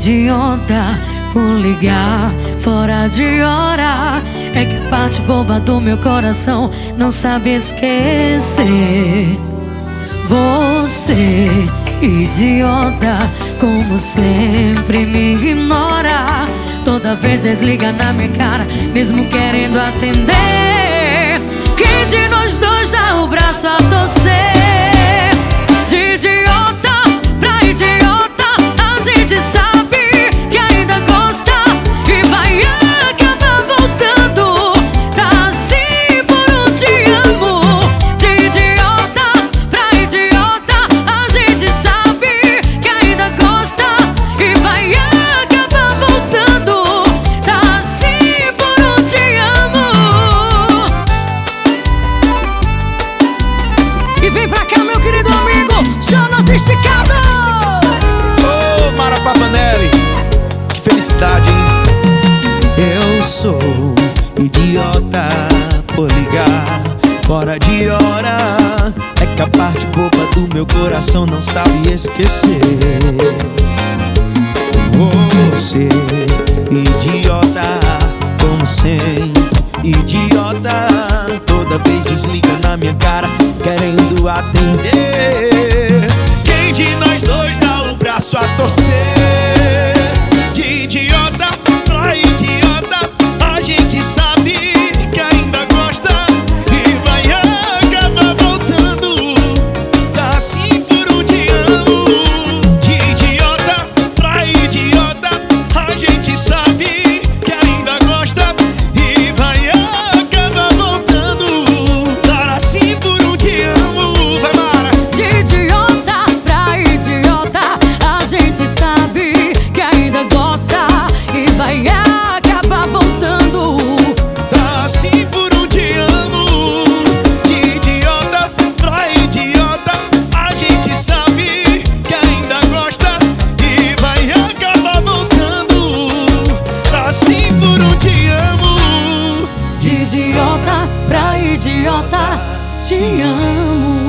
idiota por ligar fora de hora. É que a parte boba do meu coração não sabe esquecer. Você, idiota, como sempre me ignora. Toda vez desliga na minha cara, mesmo querendo atender. Quem de nós dois dá o braço a torcer? De idiota pra idiota, a gente sabe que ainda gosta e vai acabar voltando. Tá assim por um te amo. De idiota pra idiota, a gente sabe que ainda gosta e vai acabar voltando. Tá assim por um te amo. E vem pra cá, meu querido amigo, Jonas Esticado. Ô, Mara Pavanelli, que felicidade, hein? Eu sou idiota por ligar fora de hora. É que a parte boba do meu coração não sabe esquecer. Você, idiota, como sempre, idiota. Toda vez desliga na minha cara, querendo atender. Quem de nós dois dá o braço a torcer? De idiota pra idiota, a gente sabe que ainda gosta e vai acabar voltando. Tá assim por um te amo. De idiota pra idiota, a gente sabe que ainda gosta e vai acabar voltando. Tá assim por um te amo. Vai, Mara. De idiota pra idiota, a gente sabe que ainda gosta e vai acabar voltando. Tá assim por um te amo. De idiota pra idiota, a gente sabe que ainda gosta e vai acabar voltando. Tá assim por um te amo. De idiota pra idiota, te amo.